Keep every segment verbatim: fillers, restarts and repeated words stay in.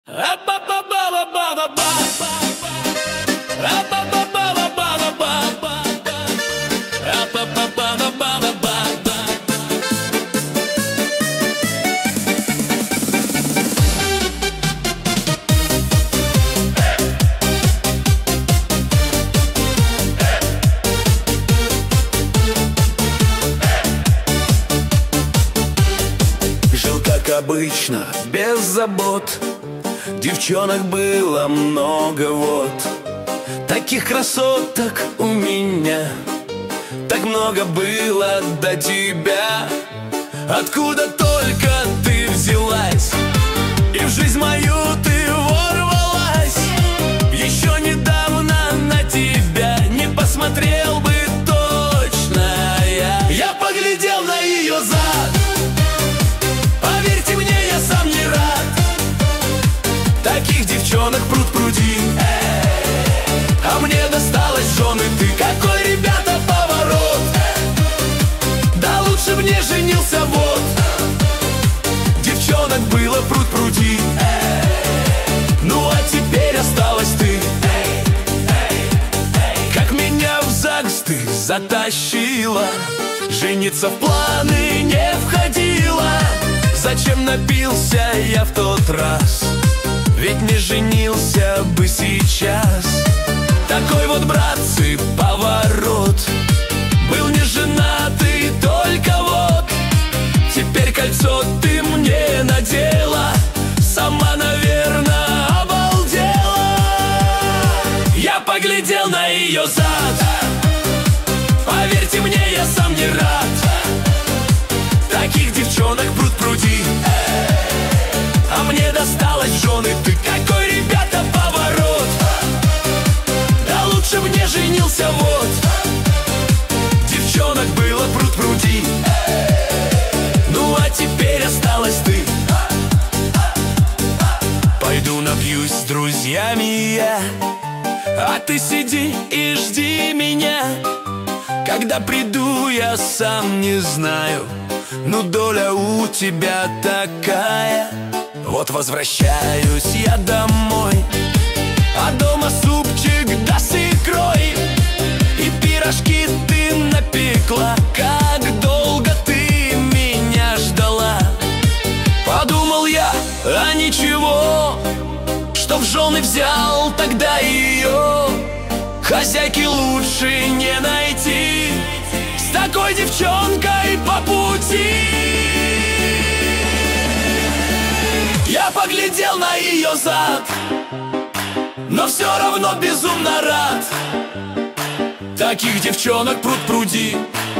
Жил как обычно, без забот. Девчонок было много, вот. Таких красоток у меня так много было до тебя. Откуда только ты взялась и в жизнь мою ты ворвалась. Еще недавно на тебя не посмотрел бы точно я. Я поглядел на ее зад, поверьте мне, я сам не рад. Таких девчонок пруд пруди, а мне досталось жены ты. Какой, ребята, поворот! Да лучше б не женился, вот. Девчонок было пруд пруди, ну а теперь осталась ты. Как меня в ЗАГС ты затащила, жениться в планы не входила. Зачем напился я в тот раз, ведь не женился бы сейчас. Такой вот, братцы, поворот. Был не женатый, только вот теперь кольцо ты мне надела. Сама, наверное, обалдела. Я поглядел на ее зад, поверьте мне, я сам не рад. Таких девчонок пруд пруди, а мне досталось жены ты. Какой, ребята, поворот! Да лучше б не женился, вот. Девчонок было пруд пруди, ну а теперь осталась ты. Пойду напьюсь с друзьями я, а ты сиди и жди меня. Когда приду, я сам не знаю, ну доля у тебя такая. Вот возвращаюсь я домой, а дома супчик да с икрой, и пирожки ты напекла. Как долго ты меня ждала. Подумал я, а ничего, что в жены взял тогда ее. Хозяйки лучше не найти, с такой девчонкой по пути. Я поглядел на ее зад, но все равно безумно рад. Таких девчонок пруд пруди,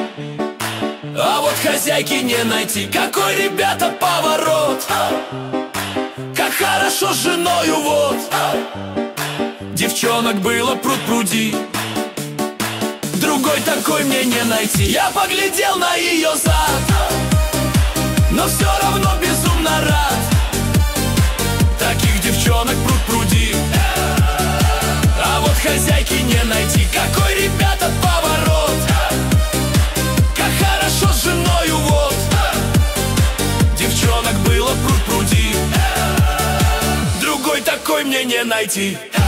а вот хозяйки не найти. Какой, ребята, поворот! Как хорошо с женою, вот. Девчонок было пруд пруди, другой такой мне не найти. Я поглядел на ее зад, но все равно безумно рад. Таких девчонок пруд пруди, а вот хозяйки не найти. Какой, ребята, поворот! Как хорошо с женою, вот. Девчонок было пруд пруди, другой такой мне не найти.